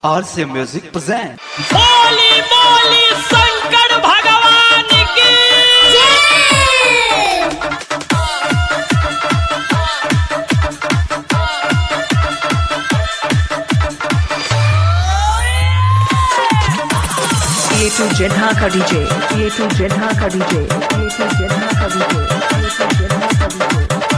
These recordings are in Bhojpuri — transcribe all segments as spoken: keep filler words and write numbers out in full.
आर से म्यूजिक प्रेजेंट। बोली बोली शंकर भगवान की ये टू जेठा का डीजे, ये टू जेठा का डीजे, ये टू जेठा का डीजे, ये टू जेठा का डीजे।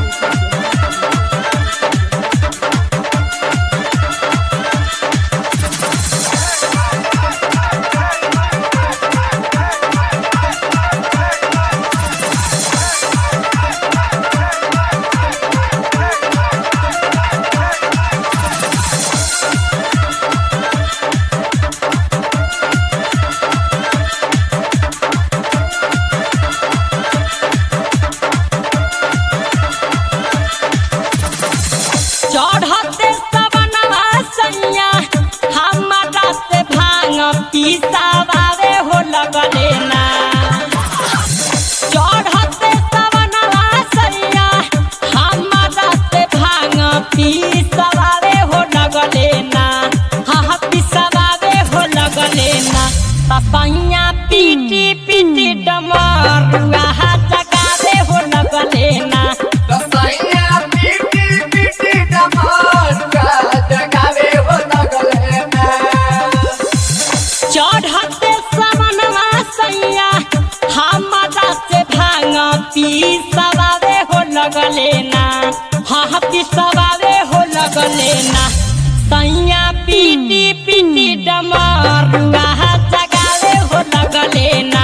चढ़ते सवनवा सैया हमारा से भांग पीसावे हो लगले ना। चढ़ते सवनवा सैया हमारा से भांग पीसावे हो लगले ना। हाँ पीसावे हो लगले ना। पपैया पीटी पीटी डमरुआ जगावे हो लगले ना। चढ़ते सवनवा सैया हमारा से भांग पीसवावे हो लगले ना। हाँ पीसवावे हो लगले ना। सैया पीटी पीटी डमरुआ जगावे हो लगले ना।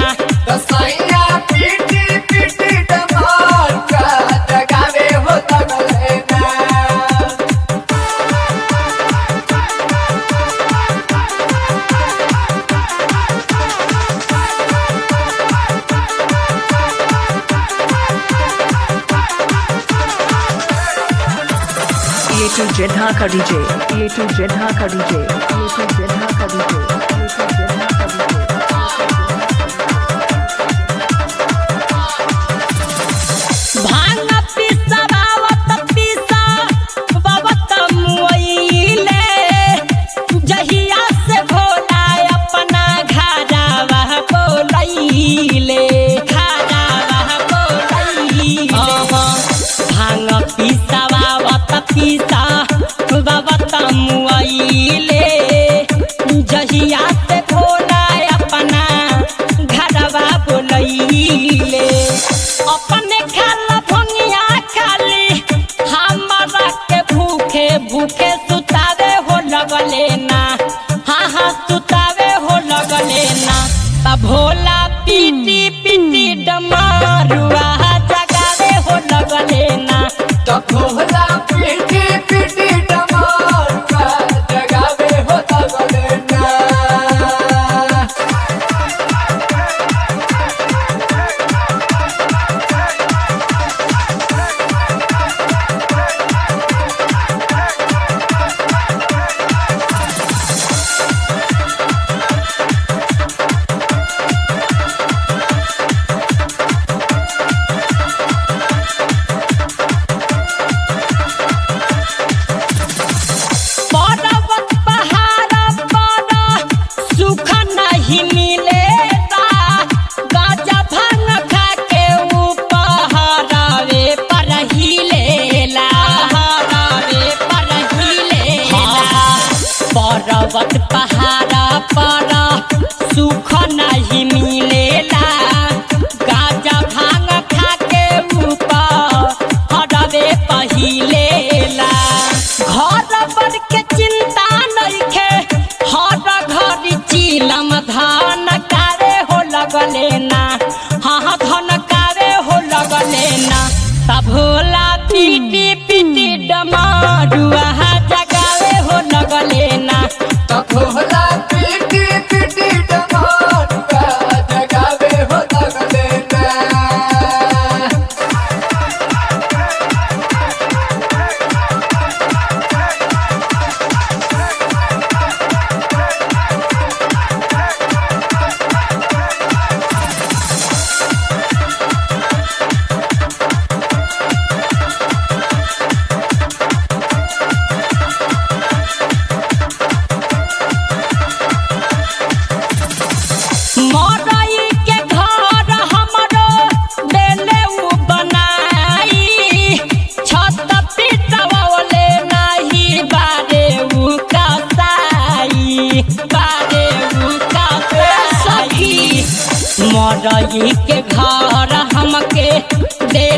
ये टू जेठा का डीजे, ये टू जेठा का डीजे, ये टू जेठा का डीजे, ये टू जेठा का डीजे। भांग पीसवावत पीसवावत मुइले जहिया से भोला अपना घरवा बोलैले घरवा बोलैले। भांग पीसवावत पीसवावत मुइले जहिया से भोला अपना घरवा बोलैले। अपने खाला भंगिया खाली हमारा के भूखे भूखे सुतावे हो लगले ना। हाँ हाँ सुतावे हो लगले ना। तब भोला पीटी पीटी डमरुआ जगावे हो लगले ना। पर्वत पहाड़ पर सुख नहीं मिलेगा। गाजा भांग खा के पहाड़वे पर ही लेला पहाड़वे पर ही लेला। पर्वत पहाड़ पर सुख नहीं मिलेला। गाजा भांग खा के पहाड़वे पर ही लेला। घर पर के चिंता नइखे हर घर चिलम धान कारे हो लगले ना। हाँ धन कारे हो लगले ना। तब भोला पीटी पीटी डमरुआ जगावे हो लगले ना। भोला पीटी बारे उका सखी मरई के घर हमके दे